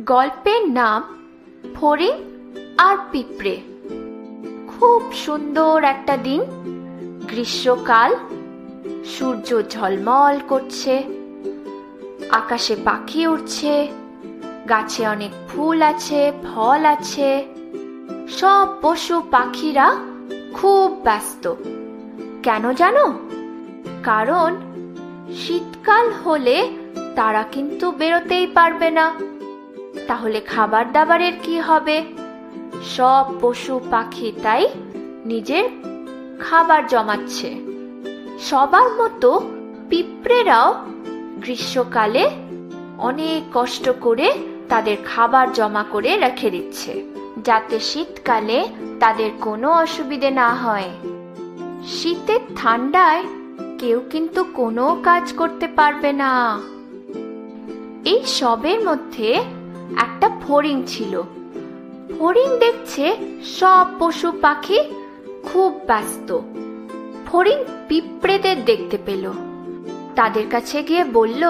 গল্পের নাম ফড়িং আর পিঁপড়ে। খুব সুন্দর একটা দিন, গ্রীষ্মকাল, সূর্য ঝলমল করছে, আকাশে পাখি উড়ছে, গাছে অনেক ফুল আছে, ফল আছে। সব পশু পাখিরা খুব ব্যস্ত। কেন জানো? কারণ শীতকাল হলে তারা কিন্তু বেরোতেই পারবে না। তাহলে খাবার দাবারের কি হবে? সব পশু পাখি তাই নিজের খাবার জমাচ্ছে। সবার মতো পিঁপড়েরাও গ্রীষ্মকালে অনেক কষ্ট করে তাদের খাবার জমা করে রেখে দিচ্ছে, যাতে শীতকালে তাদের কোনো অসুবিধে না হয়। শীতের ঠান্ডায় কেউ কিন্তু কোনো কাজ করতে পারবে না। এই সবের মধ্যে একটা ফড়িং ছিল। ফড়িং দেখছে সব পশু পাখি খুব ব্যস্ত। ফড়িং পিঁপড়েদের দেখতে পেল, তাদের কাছে গিয়ে বলল,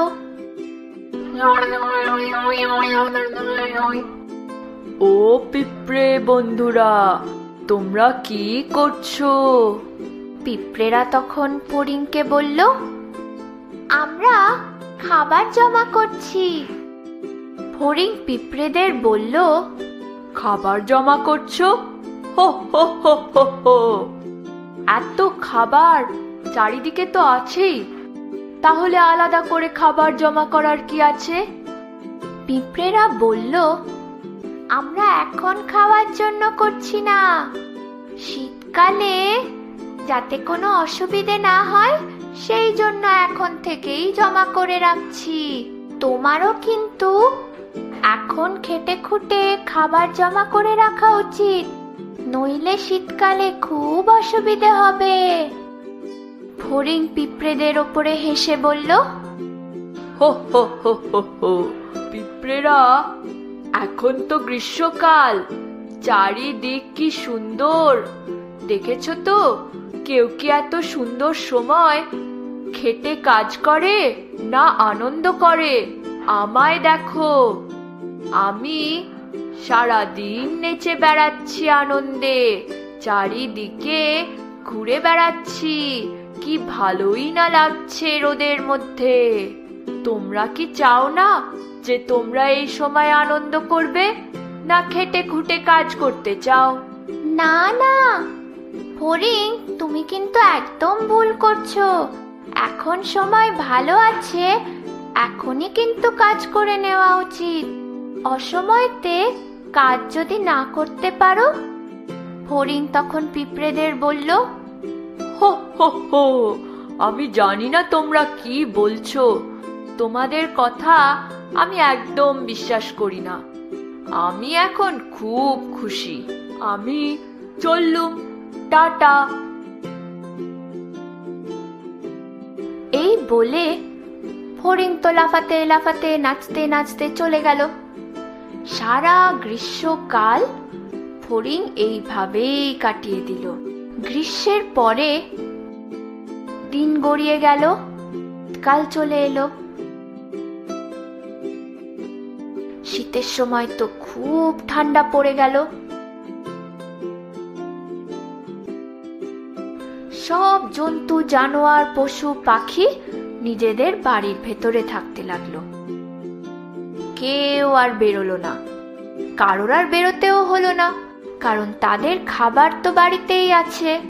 ও পিঁপড়ে বন্ধুরা, তোমরা কি করছো? পিঁপড়েরা তখন ফড়িংকে বলল, আমরা খাবার জমা করছি। ফড়িং পিঁপড়েদের বলল, খাবার জমা করছো? হো হো হো হো হো, এত খাবার চারিদিকে তো আছেই, তাহলে আলাদা করে খাবার জমা করার কি আছে? পিঁপড়েরা বলল, আমরা এখন খাওয়ার জন্য করছি না, শীতকালে যাতে কোনো অসুবিধে না হয় সেই জন্য এখন থেকেই জমা করে রাখছি। তোমারও কিন্তু এখন খেটে খুঁটে খাবার জমা করে রাখা উচিত, নইলে শীতকালে খুব অসুবিধে হবে। ফড়িং পিঁপড়েদের ওপরে হেসে বলল, হো হো হো হো হো, পিঁপড়েরা, এখন তো গ্রীষ্মকাল, চারিদিক কি সুন্দর, দেখেছো তো? কেউ কি এত সুন্দর সময় খেটে কাজ করে না আনন্দ করে? আমায় দেখো, আমি সারাদিন নেচে বেড়াচ্ছি আনন্দে, চারিদিকে ঘুরে বেড়াচ্ছি, কি ভালোই না লাগছে রোদের মধ্যে। তোমরা কি চাও না যে তোমরা এই সময় আনন্দ করবে, না খেটে খুঁটে কাজ করতে চাও? না না ফড়িং, তুমি কিন্তু একদম ভুল করছো। এখন সময় ভালো আছে, এখনই কিন্তু কাজ করে নেওয়া উচিত। অসময়তে কাজ যদি না করতে পারো। ফড়িং তখন পিঁপড়েদের বলল, হো হো হো, আমি জানি না তোমরা কি বলছো, তোমাদের কথা আমি একদম বিশ্বাস করি না। আমি এখন খুব খুশি, আমি চললুম, টাটা। এই বলে ফড়িং তো লাফাতে লাফাতে নাচতে নাচতে চলে গেল। সারা গ্রীষ্মকাল ফড়িং এইভাবেই কাটিয়ে দিল। গ্রীষ্মের পরে দিন গড়িয়ে গেল, কাল চলে এলো। শীতের সময় তো খুব ঠান্ডা পড়ে গেল। সব জন্তু জানোয়ার পশু পাখি নিজেদের বাড়ির ভেতরে থাকতে লাগলো। কেউ আর বেরোলো না, কারোর আর বেরোতেও হলো না, কারণ তাদের খাবার তো বাড়িতেই আছে।